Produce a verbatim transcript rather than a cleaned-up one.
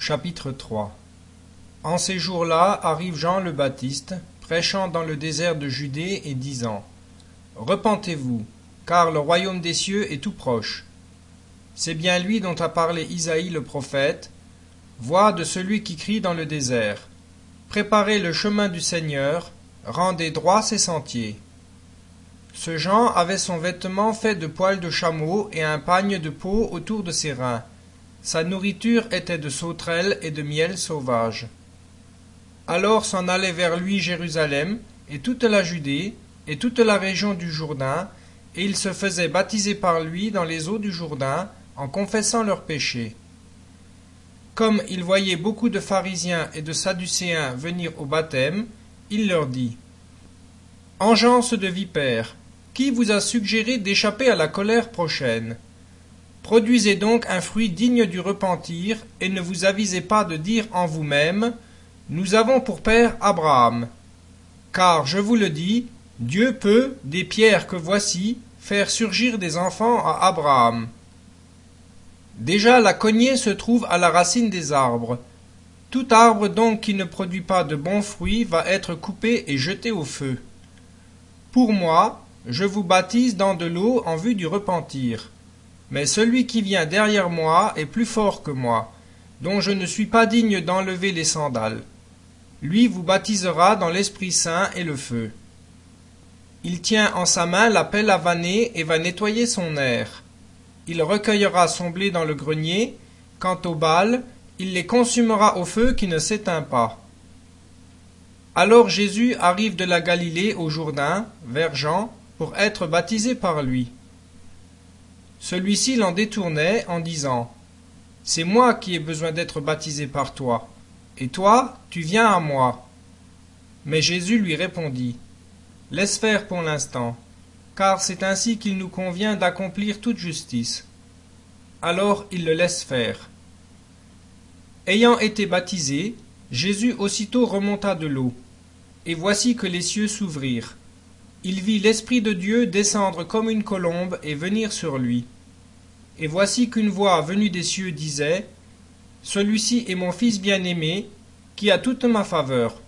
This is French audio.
Chapitre trois. En ces jours-là arrive Jean le Baptiste, prêchant dans le désert de Judée et disant : Repentez-vous, car le royaume des cieux est tout proche. C'est bien lui dont a parlé Isaïe le prophète. Voix de celui qui crie dans le désert : Préparez le chemin du Seigneur, rendez droits ses sentiers. Ce Jean avait son vêtement fait de poils de chameau et un pagne de peau autour de ses reins. Sa nourriture était de sauterelles et de miel sauvage. Alors s'en allait vers lui Jérusalem et toute la Judée et toute la région du Jourdain, et ils se faisaient baptiser par lui dans les eaux du Jourdain, en confessant leurs péchés. Comme il voyait beaucoup de pharisiens et de sadducéens venir au baptême, il leur dit : Engeance de vipères, qui vous a suggéré d'échapper à la colère prochaine ? Produisez donc un fruit digne du repentir, et ne vous avisez pas de dire en vous-même : Nous avons pour père Abraham. Car, je vous le dis, Dieu peut, des pierres que voici, faire surgir des enfants à Abraham. Déjà la cognée se trouve à la racine des arbres. Tout arbre donc qui ne produit pas de bons fruits va être coupé et jeté au feu. Pour moi, je vous baptise dans de l'eau en vue du repentir. Mais celui qui vient derrière moi est plus fort que moi, dont je ne suis pas digne d'enlever les sandales. Lui vous baptisera dans l'Esprit Saint et le feu. Il tient en sa main la pelle à vanner et va nettoyer son aire. Il recueillera son blé dans le grenier. Quant aux balles, il les consumera au feu qui ne s'éteint pas. Alors Jésus arrive de la Galilée au Jourdain, vers Jean, pour être baptisé par lui. Celui-ci l'en détournait en disant : C'est moi qui ai besoin d'être baptisé par toi, et toi, tu viens à moi. Mais Jésus lui répondit : Laisse faire pour l'instant, car c'est ainsi qu'il nous convient d'accomplir toute justice. Alors il le laisse faire. Ayant été baptisé, Jésus aussitôt remonta de l'eau, et voici que les cieux s'ouvrirent. Il vit l'Esprit de Dieu descendre comme une colombe et venir sur lui. Et voici qu'une voix venue des cieux disait : Celui-ci est mon Fils bien-aimé, qui a toute ma faveur.